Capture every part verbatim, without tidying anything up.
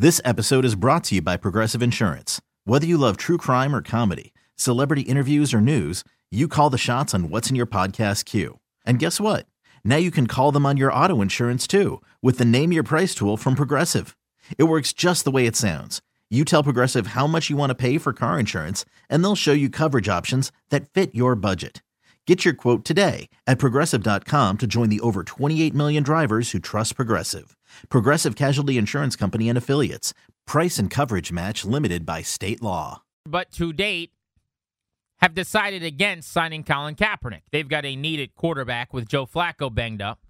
This episode is brought to you by Progressive Insurance. Whether you love true crime or comedy, celebrity interviews or news, you call the shots on what's in your podcast queue. And guess what? Now you can call them on your auto insurance too with the Name Your Price tool from Progressive. It works just the way it sounds. You tell Progressive how much you want to pay for car insurance, and they'll show you coverage options that fit your budget. Get your quote today at Progressive dot com to join the over twenty-eight million drivers who trust Progressive. Progressive Casualty Insurance Company and Affiliates. Price and coverage match limited by state law. But to date, have decided against signing Colin Kaepernick. They've got a needed quarterback with Joe Flacco banged up.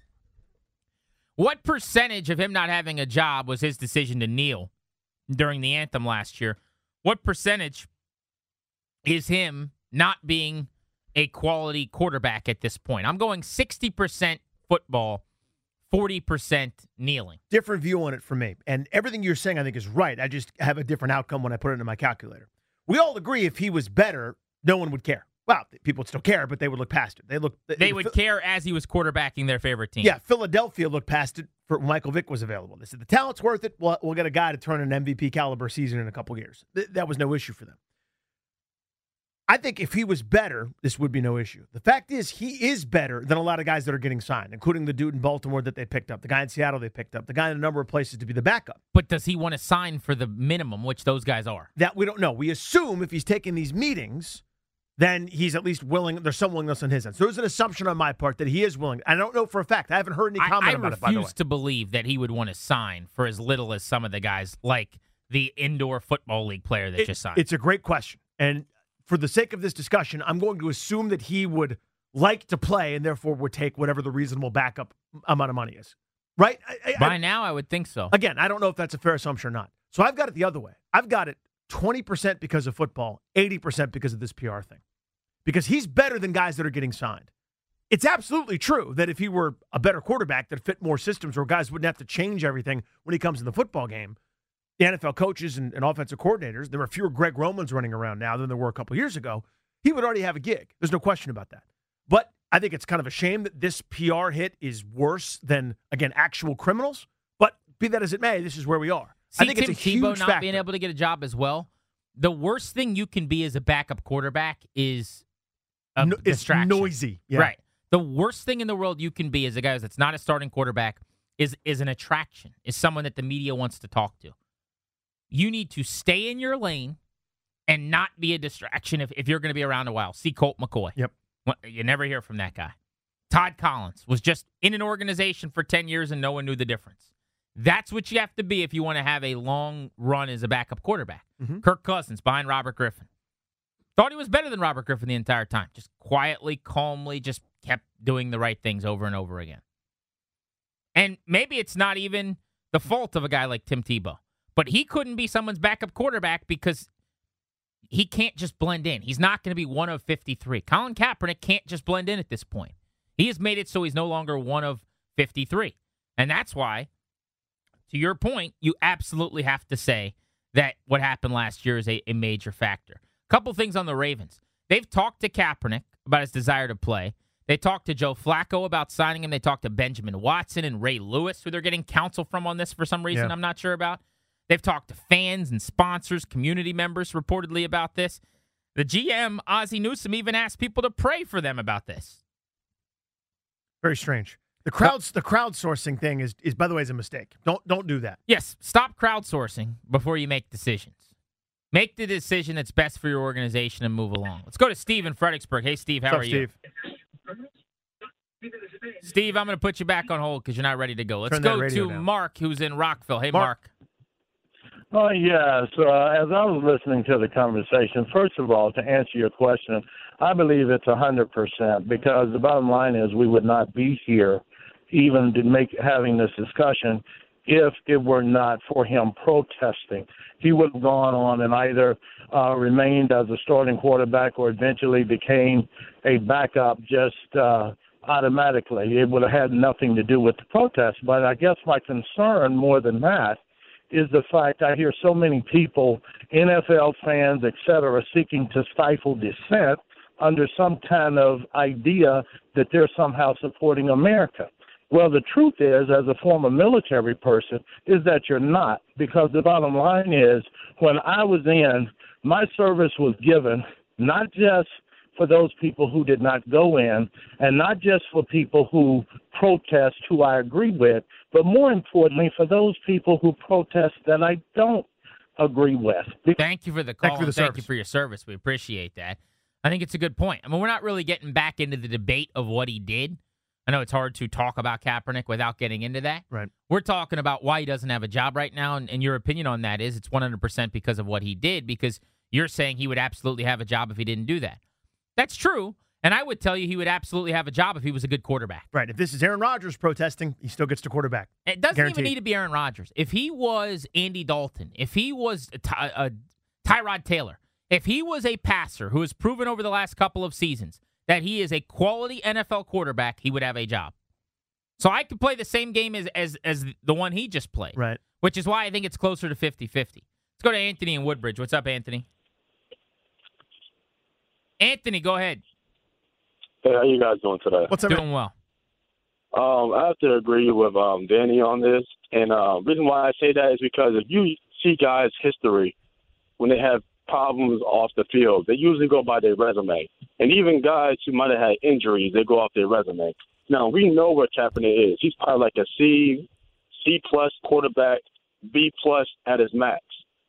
What percentage of him not having a job was his decision to kneel during the anthem last year? What percentage is him not being a quality quarterback at this point? I'm going sixty percent football, forty percent kneeling. Different view on it for me. And everything you're saying, I think, is right. I just have a different outcome when I put it into my calculator. We all agree if he was better, no one would care. Well, people would still care, but they would look past it. They look. They, they would care as he was quarterbacking their favorite team. Yeah, Philadelphia looked past it for when Michael Vick was available. They said the talent's worth it. We'll, we'll get a guy to turn an M V P caliber season in a couple years. Th- that was no issue for them. I think if he was better, this would be no issue. The fact is, he is better than a lot of guys that are getting signed, including the dude in Baltimore that they picked up, the guy in Seattle they picked up, the guy in a number of places to be the backup. But does he want to sign for the minimum, which those guys are? That we don't know. We assume if he's taking these meetings, then he's at least willing. There's some willingness on his end. So there's an assumption on my part that he is willing. I don't know for a fact. I haven't heard any comment I, I about it, by the way. I refuse to believe that he would want to sign for as little as some of the guys, like the indoor football league player that it, just signed. It's a great question. And for the sake of this discussion, I'm going to assume that he would like to play and therefore would take whatever the reasonable backup amount of money is. Right? I, I, By I, now, I would think so. Again, I don't know if that's a fair assumption or not. So I've got it the other way. I've got it twenty percent because of football, eighty percent because of this P R thing. Because he's better than guys that are getting signed. It's absolutely true that if he were a better quarterback that fit more systems or guys wouldn't have to change everything when he comes in the football game, the N F L coaches and, and offensive coordinators, there are fewer Greg Romans running around now than there were a couple years ago. He would already have a gig. There's no question about that. But I think it's kind of a shame that this P R hit is worse than, again, actual criminals. But be that as it may, this is where we are. See, I think Tim it's a huge Tebow not factor. being able to get a job as well. The worst thing you can be as a backup quarterback is a no, it's distraction. noisy. Yeah. Right. The worst thing in the world you can be as a guy that's not a starting quarterback is is an attraction, is someone that the media wants to talk to. You need to stay in your lane and not be a distraction if, if you're going to be around a while. See Colt McCoy. Yep. Well, you never hear from that guy. Todd Collins was just in an organization for ten years and no one knew the difference. That's what you have to be if you want to have a long run as a backup quarterback. Mm-hmm. Kirk Cousins behind Robert Griffin. Thought he was better than Robert Griffin the entire time. Just quietly, calmly, just kept doing the right things over and over again. And maybe it's not even the fault of a guy like Tim Tebow. But he couldn't be someone's backup quarterback because he can't just blend in. He's not going to be one of fifty-three. Colin Kaepernick can't just blend in at this point. He has made it so he's no longer one of fifty-three. And that's why, to your point, you absolutely have to say that what happened last year is a, a major factor. Couple things on the Ravens. They've talked to Kaepernick about his desire to play. They talked to Joe Flacco about signing him. They talked to Benjamin Watson and Ray Lewis, who they're getting counsel from on this for some reason Yeah. I'm not sure about. They've talked to fans and sponsors, community members reportedly about this. The G M, Ozzie Newsome, even asked people to pray for them about this. Very strange. The crowds, the crowdsourcing thing is, is, by the way, is a mistake. Don't don't do that. Yes, stop crowdsourcing before you make decisions. Make the decision that's best for your organization and move along. Let's go to Steve in Fredericksburg. Hey, Steve, how What's are up, you? Steve? Steve, I'm going to put you back on hold because you're not ready to go. Let's Turn that go radio to down. Mark, who's in Rockville. Hey, Mark. Mark. Oh, yes. Uh, as I was listening to the conversation, first of all, to answer your question, I believe it's one hundred percent because the bottom line is we would not be here even to make having this discussion if it were not for him protesting. He would have gone on and either uh, remained as a starting quarterback or eventually became a backup just uh, automatically. It would have had nothing to do with the protest. But I guess my concern more than that is the fact I hear so many people, N F L fans, et cetera, seeking to stifle dissent under some kind of idea that they're somehow supporting America. Well, the truth is, as a former military person, is that you're not, because the bottom line is, when I was in, my service was given not just for those people who did not go in, and not just for people who protest who I agree with, but more importantly, for those people who protest that I don't agree with. Thank you for the call. Thank you for the thank service. you for your service. We appreciate that. I think it's a good point. I mean, we're not really getting back into the debate of what he did. I know it's hard to talk about Kaepernick without getting into that. Right. We're talking about why he doesn't have a job right now, and, and your opinion on that is it's one hundred percent because of what he did, because you're saying he would absolutely have a job if he didn't do that. That's true, and I would tell you he would absolutely have a job if he was a good quarterback. Right. If this is Aaron Rodgers protesting, he still gets to quarterback. It doesn't Guaranteed. even need to be Aaron Rodgers. If he was Andy Dalton, if he was a, Ty- a Tyrod Taylor, if he was a passer who has proven over the last couple of seasons that he is a quality N F L quarterback, he would have a job. So I could play the same game as as, as the one he just played, Right. which is why I think it's closer to fifty-fifty. Let's go to Anthony in Woodbridge. What's up, Anthony? Anthony, go ahead. Hey, how you guys doing today? What's up? Doing well. Um, I have to agree with um, Danny on this, and uh, the reason why I say that is because if you see guys' history, when they have problems off the field, they usually go by their resume. And even guys who might have had injuries, they go off their resume. Now, we know where Kaepernick is. He's probably like a C, C-plus quarterback, B-plus at his max.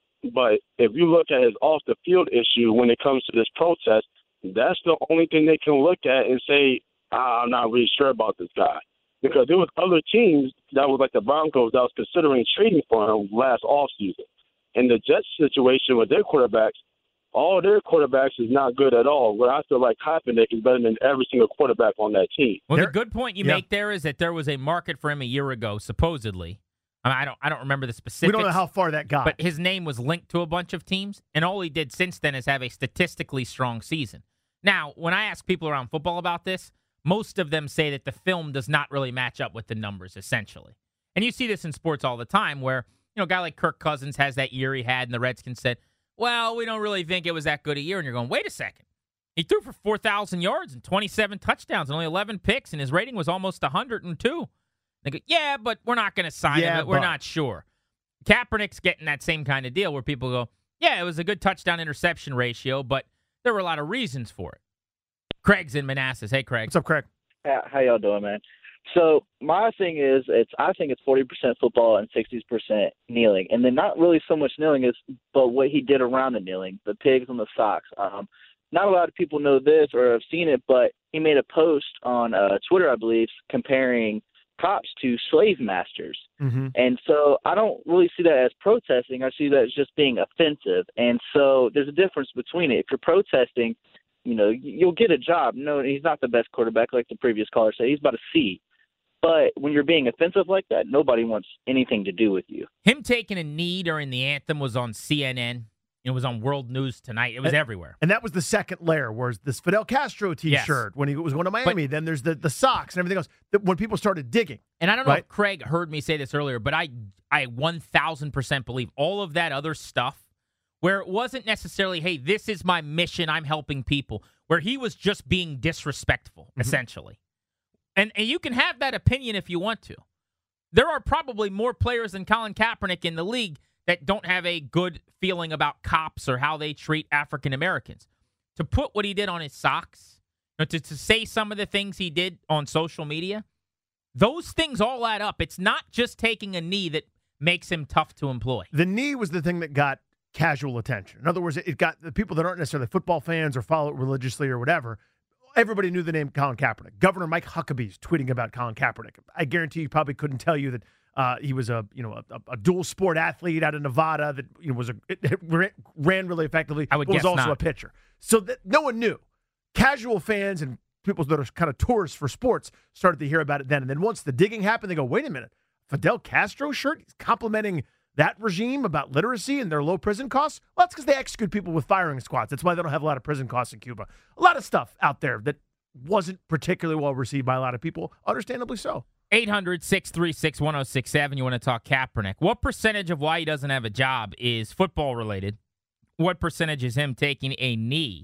But if you look at his off-the-field issue when it comes to this protest, that's the only thing they can look at and say, ah, I'm not really sure about this guy. Because there was other teams that was like the Broncos that was considering trading for him last offseason. And the Jets situation with their quarterbacks, all their quarterbacks is not good at all. Where I feel like Kaepernick is better than every single quarterback on that team. Well, There- the good point you yeah. make there is that there was a market for him a year ago, supposedly. I, mean, I don't I don't remember the specifics. We don't know how far that got. But his name was linked to a bunch of teams, and all he did since then is have a statistically strong season. Now, when I ask people around football about this, most of them say that the film does not really match up with the numbers, essentially. And you see this in sports all the time where, you know, a guy like Kirk Cousins has that year he had, and the Redskins said, well, we don't really think it was that good a year. And you're going, wait a second. He threw for four thousand yards and twenty-seven touchdowns and only eleven picks, and his rating was almost one hundred two. They go, yeah, but we're not going to sign Yeah, him. We're but- not sure. Kaepernick's getting that same kind of deal where people go, yeah, it was a good touchdown-interception ratio, but there were a lot of reasons for it. Craig's in Manassas. Hey, Craig. What's up, Craig? How, how y'all doing, man? So my thing is, it's I think it's forty percent football and sixty percent kneeling, and then not really so much kneeling is, but what he did around the kneeling, the pigs on the socks. Um, not a lot of people know this or have seen it, but he made a post on uh, Twitter, I believe, comparing cops to slave masters. Mm-hmm. And so I don't really see that as protesting. I see that as just being offensive. And so there's a difference between it. If you're protesting, you know, you'll get a job. No, he's not the best quarterback like the previous caller said. He's about a C. But when you're being offensive like that, nobody wants anything to do with you. Him taking a knee during the anthem was on C N N. It was on World News Tonight. It was And- everywhere. And that was the second layer, whereas this Fidel Castro T-shirt Yes. when he was going to Miami. Then there's the, the socks and everything else. That when people started digging. And I don't know Right. if Craig heard me say this earlier, but I I one thousand percent believe all of that other stuff where it wasn't necessarily, hey, this is my mission, I'm helping people, where he was just being disrespectful, Mm-hmm. essentially. And, and you can have that opinion if you want to. There are probably more players than Colin Kaepernick in the league that don't have a good feeling about cops or how they treat African Americans. To put what he did on his socks, you know, to, to say some of the things he did on social media, those things all add up. It's not just taking a knee that makes him tough to employ. The knee was the thing that got casual attention. In other words, it got the people that aren't necessarily football fans or follow it religiously or whatever. Everybody knew the name Colin Kaepernick. Governor Mike Huckabee's tweeting about Colin Kaepernick. I guarantee you probably couldn't tell you that uh, he was a you know a, a dual sport athlete out of Nevada that you know was a it, it ran really effectively. I would but guess was also not. a pitcher. So that no one knew. Casual fans and people that are kind of tourists for sports started to hear about it then. And then once the digging happened, they go, wait a minute, Fidel Castro shirt? He's complimenting that regime about literacy and their low prison costs? Well, that's because they execute people with firing squads. That's why they don't have a lot of prison costs in Cuba. A lot of stuff out there that wasn't particularly well received by a lot of people, understandably so. eight hundred, six three six, one oh six seven. You want to talk Kaepernick. What percentage of why he doesn't have a job is football related? What percentage is him taking a knee?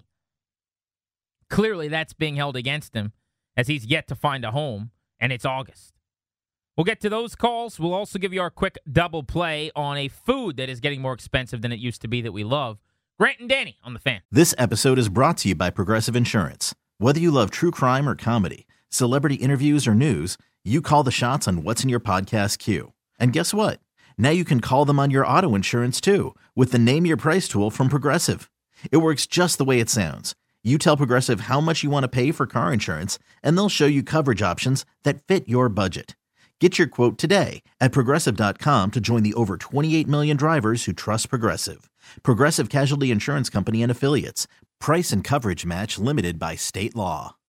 Clearly, that's being held against him as he's yet to find a home, and it's August. We'll get to those calls. We'll also give you our quick double play on a food that is getting more expensive than it used to be that we love. Grant and Danny on the Fan. This episode is brought to you by Progressive Insurance. Whether you love true crime or comedy, celebrity interviews or news, you call the shots on what's in your podcast queue. And guess what? Now you can call them on your auto insurance too with the Name Your Price tool from Progressive. It works just the way it sounds. You tell Progressive how much you want to pay for car insurance, and they'll show you coverage options that fit your budget. Get your quote today at Progressive dot com to join the over twenty-eight million drivers who trust Progressive. Progressive Casualty Insurance Company and Affiliates. Price and coverage match limited by state law.